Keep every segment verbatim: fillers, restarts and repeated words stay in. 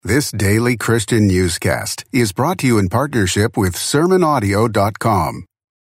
This daily Christian newscast is brought to you in partnership with sermon audio dot com.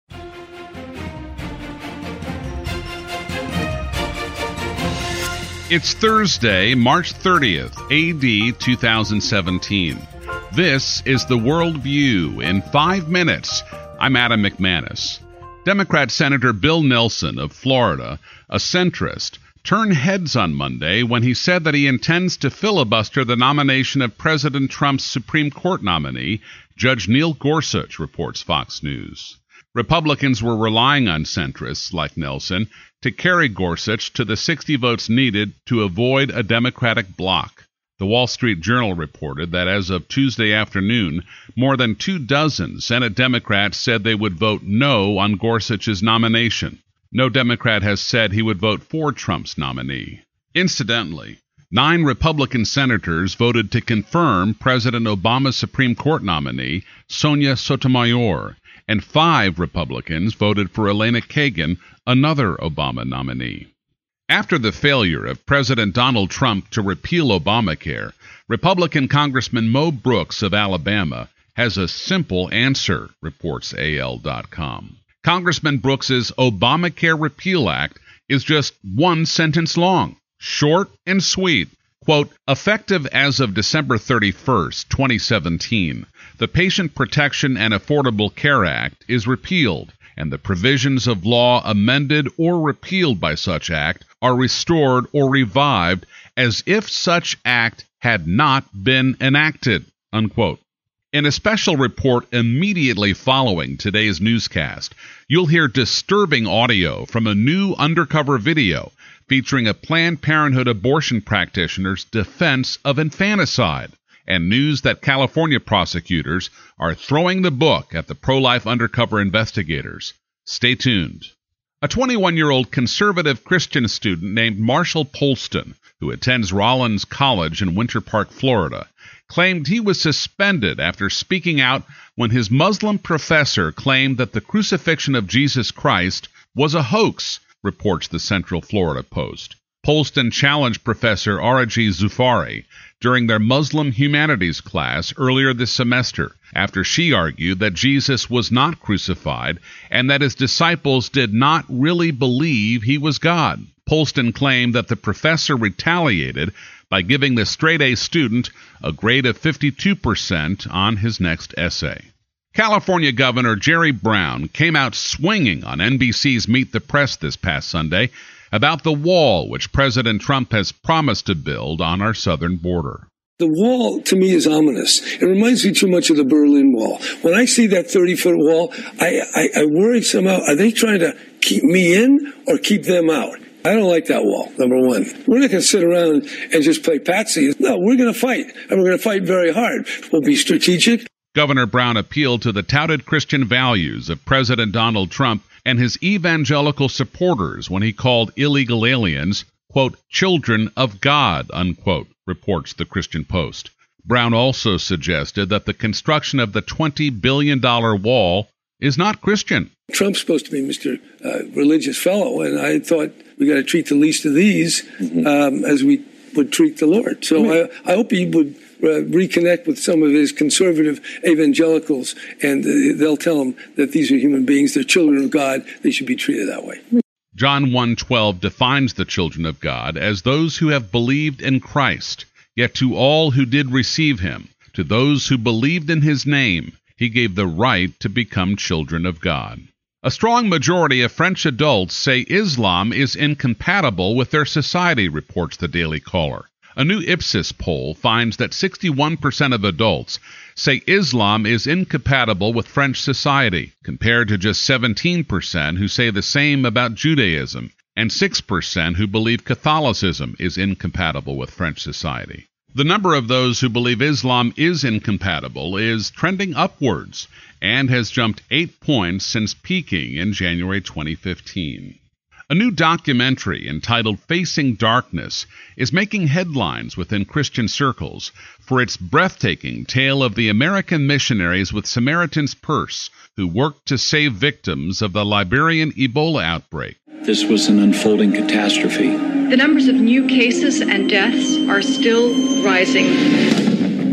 It's Thursday, March thirtieth, A D two thousand seventeen. This is the World View in five minutes. I'm Adam McManus. Democrat Senator Bill Nelson of Florida, a centrist, turned heads on Monday when he said that he intends to filibuster the nomination of President Trump's Supreme Court nominee, Judge Neil Gorsuch, reports Fox News. Republicans were relying on centrists like Nelson to carry Gorsuch to the sixty votes needed to avoid a Democratic bloc. The Wall Street Journal reported that as of Tuesday afternoon, more than two dozen Senate Democrats said they would vote no on Gorsuch's nomination. No Democrat has said he would vote for Trump's nominee. Incidentally, nine Republican senators voted to confirm President Obama's Supreme Court nominee, Sonia Sotomayor, and five Republicans voted for Elena Kagan, another Obama nominee. After the failure of President Donald Trump to repeal Obamacare, Republican Congressman Mo Brooks of Alabama has a simple answer, reports A L dot com. Congressman Brooks's Obamacare Repeal Act is just one sentence long, short and sweet. Quote, effective as of December thirty-first, twenty seventeen, the Patient Protection and Affordable Care Act is repealed, and the provisions of law amended or repealed by such act are restored or revived as if such act had not been enacted, unquote. In a special report immediately following today's newscast, you'll hear disturbing audio from a new undercover video featuring a Planned Parenthood abortion practitioner's defense of infanticide, and news that California prosecutors are throwing the book at the pro-life undercover investigators. Stay tuned. A twenty-one-year-old conservative Christian student named Marshall Polston, who attends Rollins College in Winter Park, Florida, claimed he was suspended after speaking out when his Muslim professor claimed that the crucifixion of Jesus Christ was a hoax, reports the Central Florida Post. Polston challenged Professor Araji Zufari during their Muslim humanities class earlier this semester after she argued that Jesus was not crucified and that his disciples did not really believe he was God. Polston claimed that the professor retaliated by giving the straight-A student a grade of fifty-two percent on his next essay. California Governor Jerry Brown came out swinging on N B C's Meet the Press this past Sunday about the wall which President Trump has promised to build on our southern border. The wall, to me, is ominous. It reminds me too much of the Berlin Wall. When I see that thirty-foot wall, I, I, I worry somehow, are they trying to keep me in or keep them out? I don't like that wall, number one. We're not going to sit around and just play patsy. No, we're going to fight, and we're going to fight very hard. We'll be strategic. Governor Brown appealed to the touted Christian values of President Donald Trump and his evangelical supporters when he called illegal aliens, quote, children of God, unquote, reports the Christian Post. Brown also suggested that the construction of the twenty billion dollars wall is not Christian. Trump's supposed to be Mister Uh, religious fellow, and I thought we got to treat the least of these mm-hmm. um, as we would treat the Lord. So mm-hmm. I, I hope he would uh, reconnect with some of his conservative evangelicals, and uh, they'll tell him that these are human beings, they're children of God, they should be treated that way. John one twelve defines the children of God as those who have believed in Christ. Yet to all who did receive him, to those who believed in his name, he gave the right to become children of God. A strong majority of French adults say Islam is incompatible with their society, reports the Daily Caller. A new Ipsos poll finds that sixty-one percent of adults say Islam is incompatible with French society, compared to just seventeen percent who say the same about Judaism, and six percent who believe Catholicism is incompatible with French society. The number of those who believe Islam is incompatible is trending upwards and has jumped eight points since peaking in January twenty fifteen. A new documentary entitled Facing Darkness is making headlines within Christian circles for its breathtaking tale of the American missionaries with Samaritan's Purse who worked to save victims of the Liberian Ebola outbreak. This was an unfolding catastrophe. The numbers of new cases and deaths are still rising.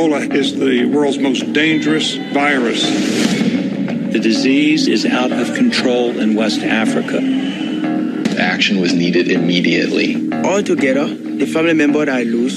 Ebola is the world's most dangerous virus. The disease is out of control in West Africa. Action was needed immediately. Altogether, the family member that I lose,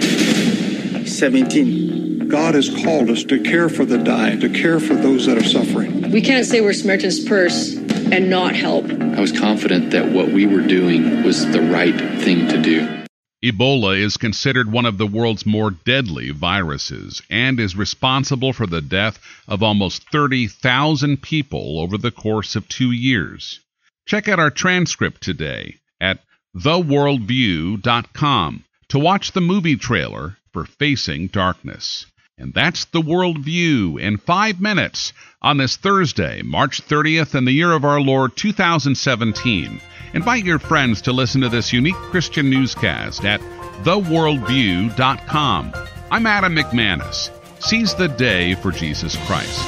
seventeen. God has called us to care for the dying, to care for those that are suffering. We can't say we're Samaritan's Purse and not help. I was confident that what we were doing was the right thing to do. Ebola is considered one of the world's more deadly viruses and is responsible for the death of almost thirty thousand people over the course of two years. Check out our transcript today at the worldview dot com to watch the movie trailer for Facing Darkness. And that's The Worldview in five minutes on this Thursday, March thirtieth, in the year of our Lord two thousand seventeen. Invite your friends to listen to this unique Christian newscast at the worldview dot com. I'm Adam McManus. Seize the day for Jesus Christ.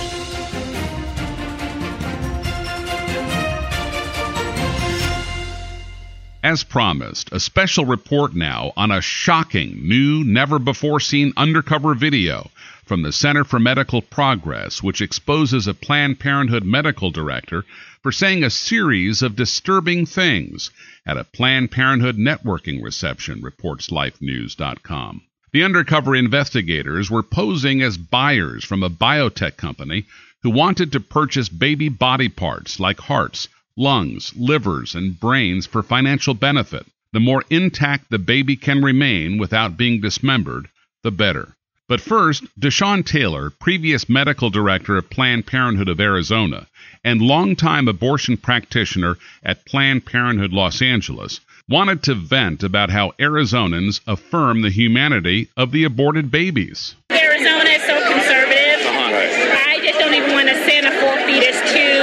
As promised, a special report now on a shocking, new, never-before-seen undercover video from the Center for Medical Progress, which exposes a Planned Parenthood medical director for saying a series of disturbing things at a Planned Parenthood networking reception, reports life news dot com. The undercover investigators were posing as buyers from a biotech company who wanted to purchase baby body parts like hearts, lungs, livers, and brains for financial benefit. The more intact the baby can remain without being dismembered, the better. But first, Deshaun Taylor, previous medical director of Planned Parenthood of Arizona and longtime abortion practitioner at Planned Parenthood Los Angeles, wanted to vent about how Arizonans affirm the humanity of the aborted babies. Arizona is so conservative. Uh-huh. Right. I just don't even want to send a full fetus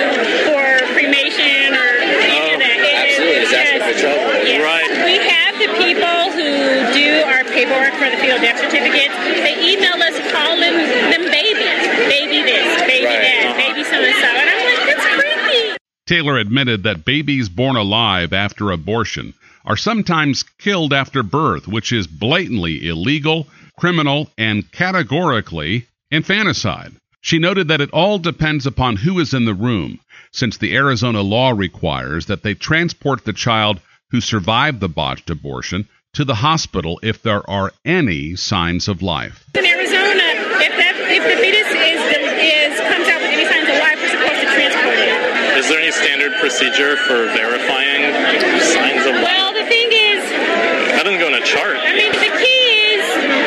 to for cremation or any of that. Absolutely, it's asking for trouble. Yes. Right. We have the people who do our paperwork for the fetal death certificates. They email us calling them babies. Baby this, baby right. that, uh-huh. baby so-and-so. And I'm like, that's creepy. Taylor admitted that babies born alive after abortion are sometimes killed after birth, which is blatantly illegal, criminal, and categorically infanticide. She noted that it all depends upon who is in the room, since the Arizona law requires that they transport the child who survived the botched abortion to the hospital if there are any signs of life. In Arizona, if that if the fetus is, is comes out with any signs of life, we're supposed to transport it. Is there any standard procedure for verifying signs of life? Well, the thing is, that doesn't go in a chart. I mean, the key is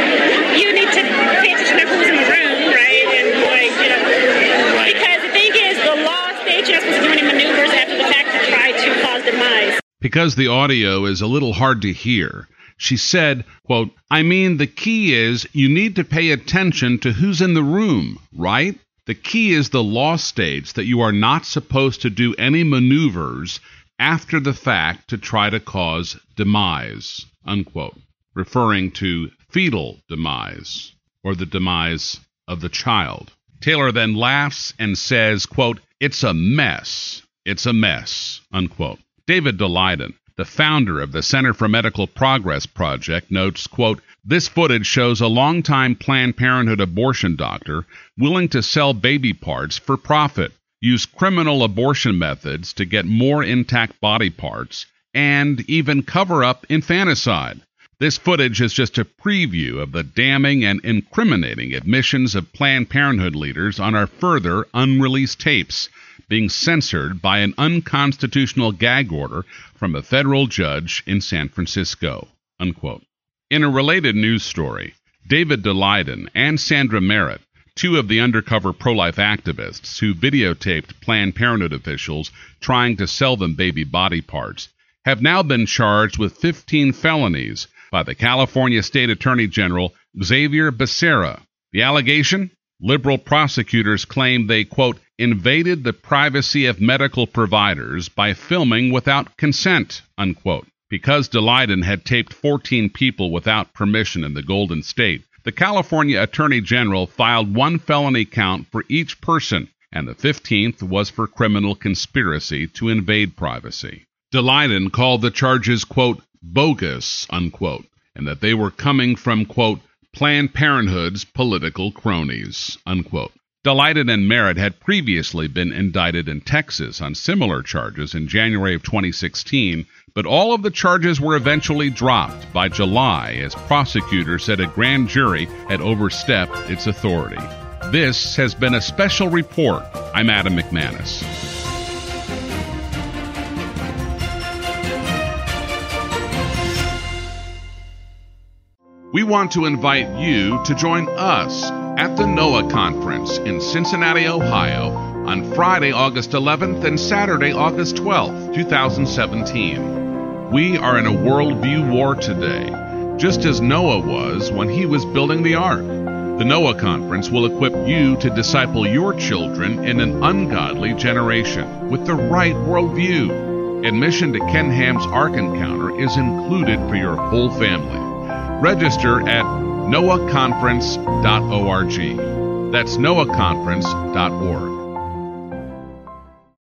you need to pay attention to who's in the room, right? And like, you know, right. Because the thing is, the law states you're not supposed to do any maneuvers after the fact to try to cause demise. Because the audio is a little hard to hear, she said, quote, I mean, the key is you need to pay attention to who's in the room, right? The key is the law states that you are not supposed to do any maneuvers after the fact to try to cause demise, unquote, referring to fetal demise or the demise of the child. Taylor then laughs and says, quote, it's a mess. It's a mess, unquote. David Daleiden, the founder of the Center for Medical Progress Project, notes, quote, this footage shows a longtime Planned Parenthood abortion doctor willing to sell baby parts for profit, use criminal abortion methods to get more intact body parts, and even cover up infanticide. This footage is just a preview of the damning and incriminating admissions of Planned Parenthood leaders on our further unreleased tapes, being censored by an unconstitutional gag order from a federal judge in San Francisco, unquote. In a related news story, David Daleiden and Sandra Merritt, two of the undercover pro-life activists who videotaped Planned Parenthood officials trying to sell them baby body parts, have now been charged with fifteen felonies by the California State Attorney General Xavier Becerra. The allegation? Liberal prosecutors claim they, quote, invaded the privacy of medical providers by filming without consent, unquote. Because Daleiden had taped fourteen people without permission in the Golden State, the California Attorney General filed one felony count for each person, and the fifteenth was for criminal conspiracy to invade privacy. Daleiden called the charges, quote, bogus, unquote, and that they were coming from, quote, Planned Parenthood's political cronies, unquote. Delighted and Merritt had previously been indicted in Texas on similar charges in January of twenty sixteen, but all of the charges were eventually dropped by July as prosecutors said a grand jury had overstepped its authority. This has been a special report. I'm Adam McManus. We want to invite you to join us at the NOAA Conference in Cincinnati, Ohio, on Friday, August eleventh and Saturday, August twelfth, twenty seventeen. We are in a worldview war today, just as Noah was when he was building the ark. The NOAA Conference will equip you to disciple your children in an ungodly generation with the right worldview. Admission to Ken Ham's Ark Encounter is included for your whole family. Register at noah conference dot org. That's noah conference dot org.